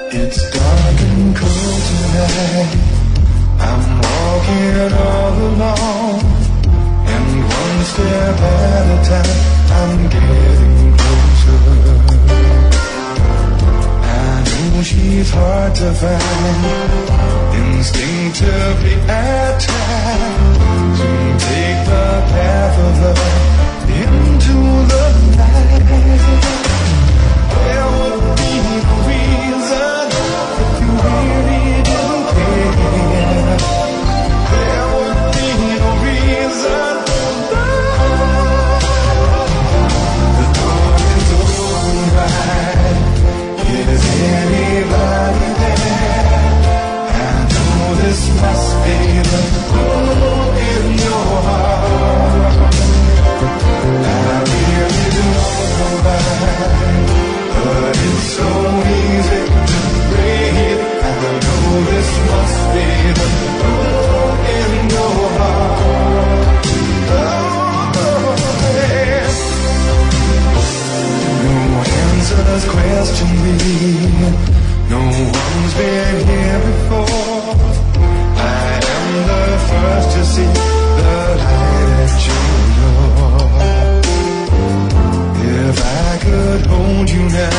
It's dark and cold tonight. I'm walking all alone, and one step at a time, I'm getting closer. I know she's hard to find, instinctively attracted to take the path of love into the night. There would be no reason if you really didn't care. There would be no reason for love. The door is open wide. Is anybody there? I know this must be the pull in your heart. I really don't know why, but it's so easy to break it. I know this must be the pull in your heart. Oh, yeah. No answers question me. No one's been here before. I am the first to see the light at your door. If I could hold you now,